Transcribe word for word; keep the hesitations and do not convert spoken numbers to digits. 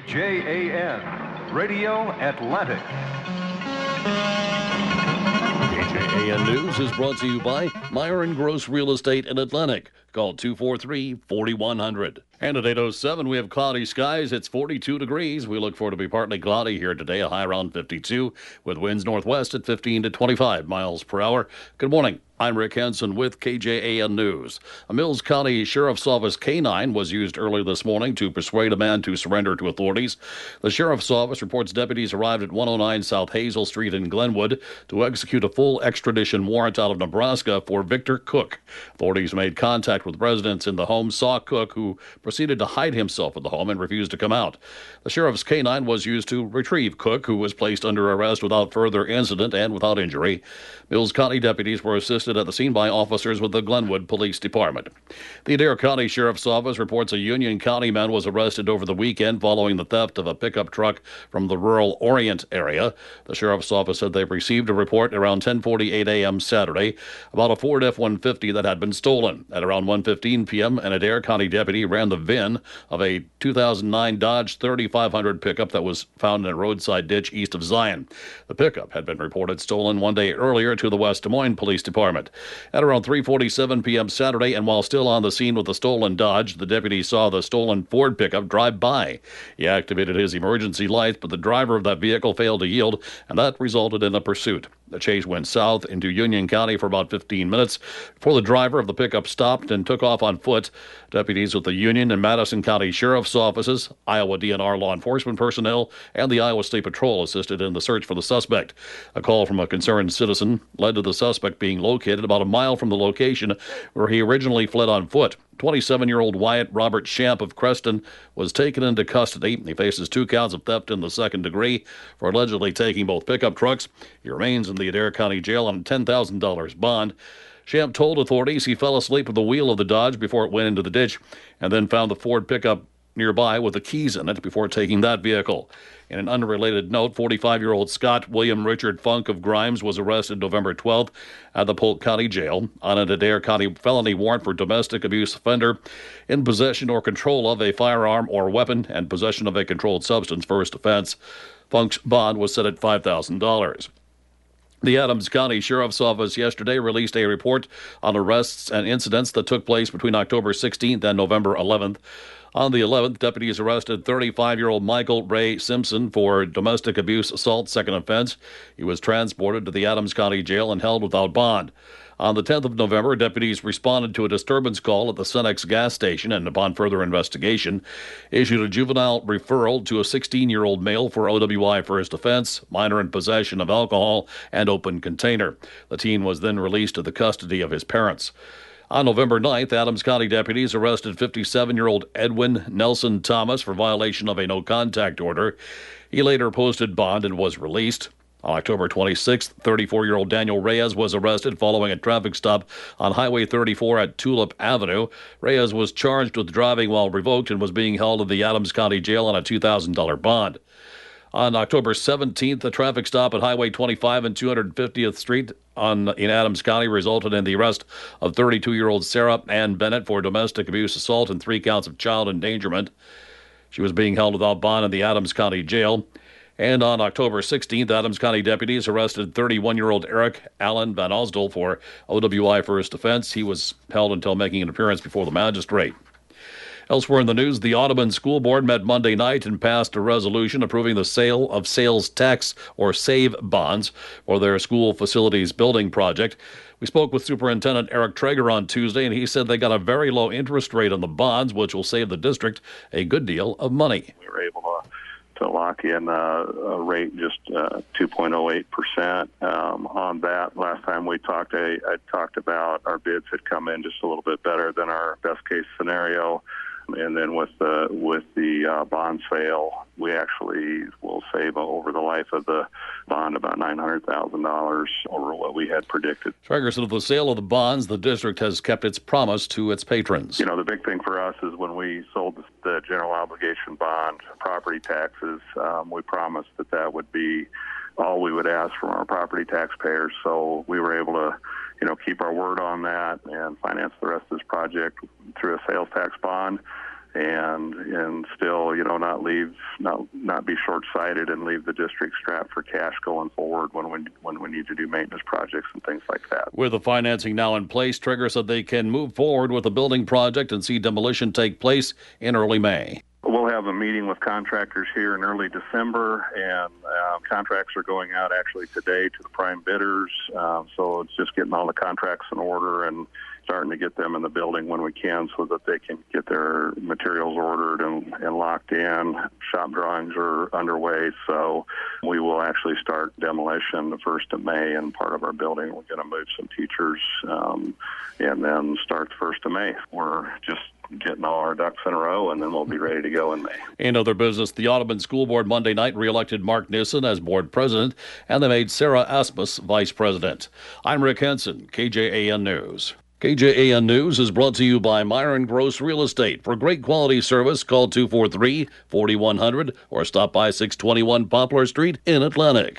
J A N, Radio Atlantic. K J A N News is brought to you by Myron Gross Real Estate in Atlantic. Call two four three, four one zero zero. And at eight oh seven, we have cloudy skies. It's forty-two degrees. We look for it to be partly cloudy here today, a high around fifty-two, with winds northwest at fifteen to twenty-five miles per hour. Good morning. I'm Rick Henson with K J A N News. A Mills County Sheriff's Office K nine was used early this morning to persuade a man to surrender to authorities. The Sheriff's Office reports deputies arrived at one oh nine South Hazel Street in Glenwood to execute a full extradition warrant out of Nebraska for Victor Cook. Authorities made contact with residents in the home, saw Cook, who proceeded to hide himself in the home and refused to come out. The Sheriff's K nine was used to retrieve Cook, who was placed under arrest without further incident and without injury. Mills County deputies were assisted at the scene by officers with the Glenwood Police Department. The Adair County Sheriff's Office reports a Union County man was arrested over the weekend following the theft of a pickup truck from the rural Orient area. The Sheriff's Office said they received a report around ten forty-eight a.m. Saturday about a Ford F one fifty that had been stolen. At around one fifteen p.m., an Adair County deputy ran the V I N of a two thousand nine Dodge thirty-five hundred pickup that was found in a roadside ditch east of Zion. The pickup had been reported stolen one day earlier to the West Des Moines Police Department. At around three forty-seven p.m. Saturday, and while still on the scene with the stolen Dodge, the deputy saw the stolen Ford pickup drive by. He activated his emergency lights, but the driver of that vehicle failed to yield, and that resulted in a pursuit. The chase went south into Union County for about fifteen minutes before the driver of the pickup stopped and took off on foot. Deputies with the Union and Madison County Sheriff's Offices, Iowa D N R law enforcement personnel, and the Iowa State Patrol assisted in the search for the suspect. A call from a concerned citizen led to the suspect being located about a mile from the location where he originally fled on foot. twenty-seven-year-old Wyatt Robert Shamp of Creston was taken into custody. He faces two counts of theft in the second degree for allegedly taking both pickup trucks. He remains in the Adair County Jail on a ten thousand dollars bond. Shamp told authorities he fell asleep at the wheel of the Dodge before it went into the ditch and then found the Ford pickup nearby with the keys in it before taking that vehicle. In an unrelated note, forty-five-year-old Scott William Richard Funk of Grimes was arrested November twelfth at the Polk County Jail on an Adair County felony warrant for domestic abuse offender in possession or control of a firearm or weapon and possession of a controlled substance. First offense. Funk's bond was set at five thousand dollars. The Adams County Sheriff's Office yesterday released a report on arrests and incidents that took place between October sixteenth and November eleventh. On the eleventh, deputies arrested thirty-five-year-old Michael Ray Simpson for domestic abuse assault, second offense. He was transported to the Adams County Jail and held without bond. On the tenth of November, deputies responded to a disturbance call at the Cenex gas station and, upon further investigation, issued a juvenile referral to a sixteen-year-old male for O W I first offense, minor in possession of alcohol, and open container. The teen was then released to the custody of his parents. On November ninth, Adams County deputies arrested fifty-seven-year-old Edwin Nelson Thomas for violation of a no-contact order. He later posted bond and was released. On October twenty-sixth, thirty-four-year-old Daniel Reyes was arrested following a traffic stop on Highway thirty-four at Tulip Avenue. Reyes was charged with driving while revoked and was being held in the Adams County Jail on a two thousand dollars bond. On October seventeenth, a traffic stop at Highway twenty-five and two hundred fiftieth Street on, in Adams County resulted in the arrest of thirty-two-year-old Sarah Ann Bennett for domestic abuse assault and three counts of child endangerment. She was being held without bond in the Adams County Jail. And on October sixteenth, Adams County deputies arrested thirty-one-year-old Eric Allen Van Osdol for O W I first offense. He was held until making an appearance before the magistrate. Elsewhere in the news, the Audubon School Board met Monday night and passed a resolution approving the sale of sales tax or SAVE bonds for their school facilities building project. We spoke with Superintendent Eric Traeger on Tuesday, and he said they got a very low interest rate on the bonds, which will save the district a good deal of money. We were able to to lock in a, a rate just uh, two point oh eight percent um, on that. Last time we talked, I, I talked about our bids had come in just a little bit better than our best case scenario. And then with the with the uh, bond sale, we actually will save over the life of the bond about nine hundred thousand dollars over what we had predicted. Traeger said of the sale of the bonds, the district has kept its promise to its patrons. You know, the big thing for us is when we sold the, the general obligation bond property taxes, um, we promised that that would be all we would ask from our property taxpayers. So we were able to, you know, keep our word on that and finance the rest of this project through a sales tax bond. and and still, you know, not leave, not not be short-sighted and leave the district strapped for cash going forward when we when we need to do maintenance projects and things like that. With the financing now in place, Trigger said they can move forward with the building project and see demolition take place in early May. We'll have a meeting with contractors here in early December, and uh, contracts are going out actually today to the prime bidders. Uh, so it's just getting all the contracts in order and starting to get them in the building when we can so that they can get their materials ordered and, and locked in. Shop drawings are underway, so we will actually start demolition the first of May in part of our building. We're going to move some teachers um, and then start the first of May. We're just getting all our ducks in a row, and then we'll be ready to go in May. In other business, the Audubon School Board Monday night reelected Mark Nissen as board president, and they made Sarah Asmus vice president. I'm Rick Henson, K J A N News. K J A N News is brought to you by Myron Gross Real Estate. For great quality service, call two four three, four one zero zero or stop by six twenty-one Poplar Street in Atlantic.